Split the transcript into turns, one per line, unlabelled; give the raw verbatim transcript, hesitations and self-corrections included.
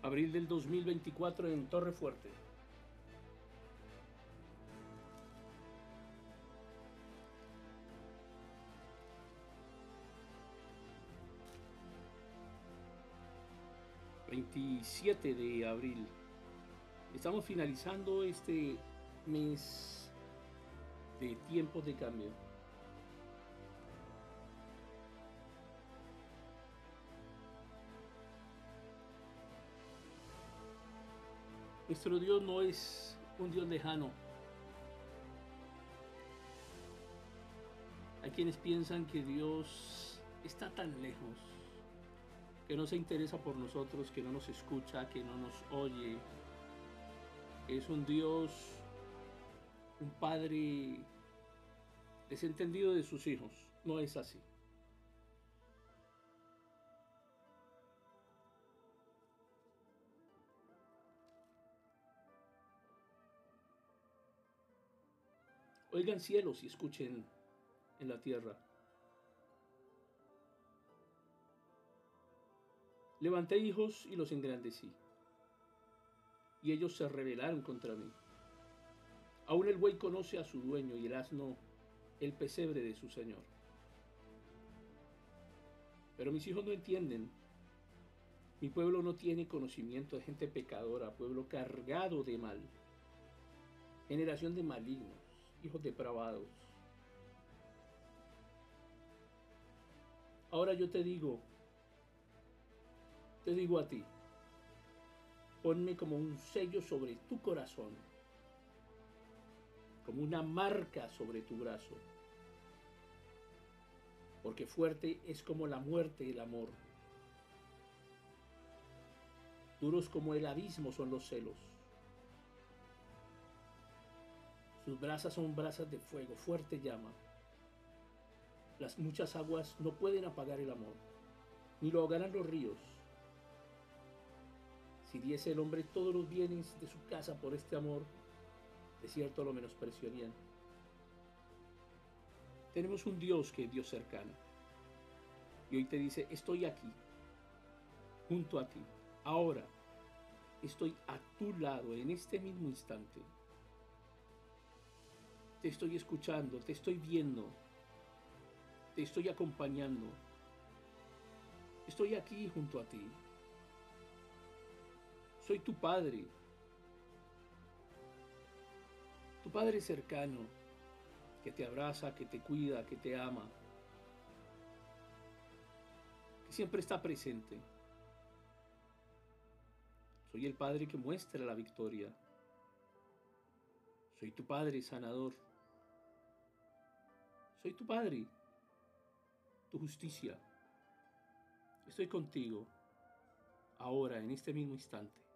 Abril del dos mil veinticuatro en Torre Fuerte. veintisiete de abril. Estamos finalizando este mes de tiempos de cambio. Nuestro Dios no es un Dios lejano. Hay quienes piensan que Dios está tan lejos, que no se interesa por nosotros, que no nos escucha, que no nos oye. Es un Dios, un Padre desentendido de sus hijos. No es así. Oigan cielos y escuchen en la tierra. Levanté hijos y los engrandecí, y ellos se rebelaron contra mí. Aún el buey conoce a su dueño y el asno el pesebre de su señor. Pero mis hijos no entienden. Mi pueblo no tiene conocimiento de gente pecadora, pueblo cargado de mal, generación de malignos, hijos depravados. Ahora yo te digo, te digo a ti, ponme como un sello sobre tu corazón, como una marca sobre tu brazo, porque fuerte es como la muerte el amor, duros como el abismo son los celos. Sus brasas son brasas de fuego, fuerte llama. Las muchas aguas no pueden apagar el amor, ni lo ahogarán los ríos. Si diese el hombre todos los bienes de su casa por este amor, de cierto lo menospreciarían. Tenemos un Dios que es Dios cercano. Y hoy te dice, estoy aquí, junto a ti. Ahora, estoy a tu lado en este mismo instante. Te estoy escuchando, te estoy viendo, te estoy acompañando. Estoy aquí junto a ti. Soy tu Padre, tu Padre cercano, que te abraza, que te cuida, que te ama, que siempre está presente. Soy el Padre que muestra la victoria. Soy tu Padre sanador. Soy tu Padre, tu justicia. Estoy contigo, ahora, en este mismo instante.